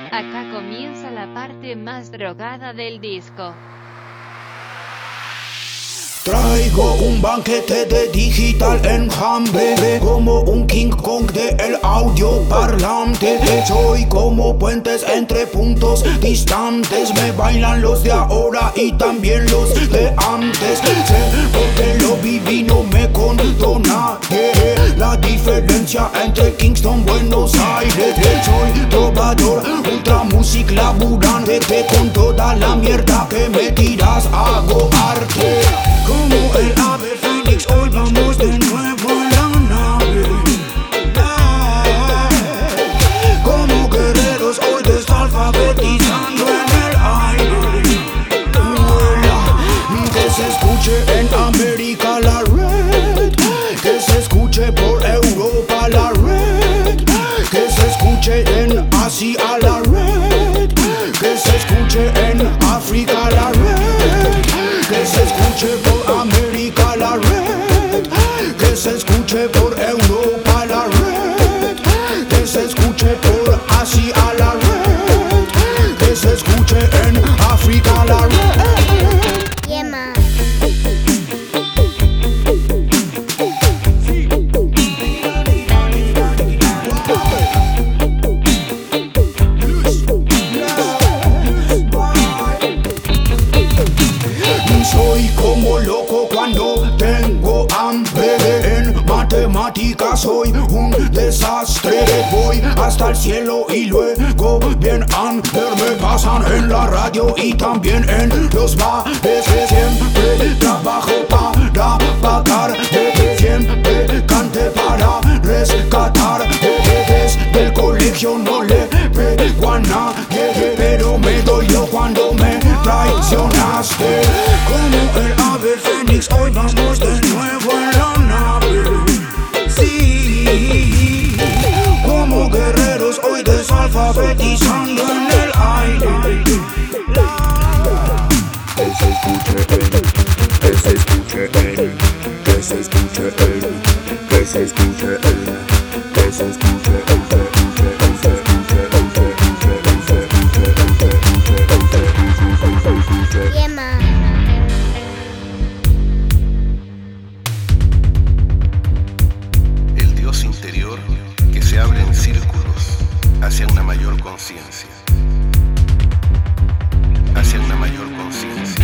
Acá comienza la parte más drogada del disco. Traigo un banquete de digital enjambre, como un King Kong de el audio parlante. Soy como puentes entre puntos distantes. Me bailan los de ahora y también los de antes. Sé porque lo viví, no me contó nadie la diferencia entre Kingston, Buenos Aires. Soy trovador, ultra music laburante. Con toda la mierda que me tiras hago arte. Como el ave fénix, hoy vamos de nuevo en la nave. Como guerreros, hoy desalfabetizando en el aire. Que se escuche en América la red, que se escuche por Europa la red, que se escuche en Asia la red, que se escuche en África la red, que se escuche por América la red, que se escuche por Europa la red, que se escuche por Asia la red, que se escuche en África la red. Yeah, man. Soy como loco cuando tengo hambre. En matemáticas soy un desastre. Voy hasta el cielo y luego bien under. Me pasan en la radio y también en los bares. Siempre trabajo para pagar. Siempre cante para rescatar. Desde el colegio no le pego a nadie, pero me dolió cuando me traicionaste. Como el ave fénix, hoy vamos de nuevo en la nave. Sí, como guerreros, hoy desalfabetizando en el aire. Que se escuche él, que se escuche él, que se escuche él, que se escuche él, que se escuche él, que se escuche él, que se escuche él, que se escuche él. Yeah, man. El Dios interior que se abre en círculos hacia una mayor conciencia. Hacia una mayor conciencia.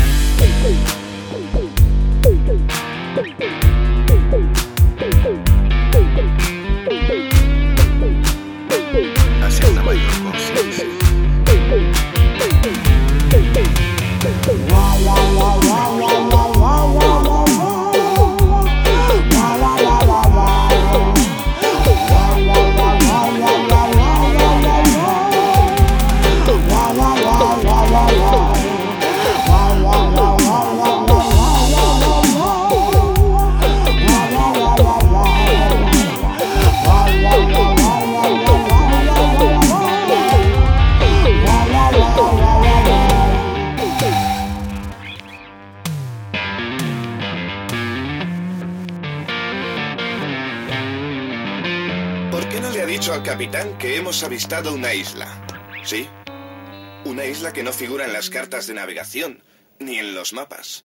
Hacia una mayor conciencia. ¿Por qué no le ha dicho al capitán que hemos avistado una isla? ¿Sí? Una isla que no figura en las cartas de navegación, ni en los mapas.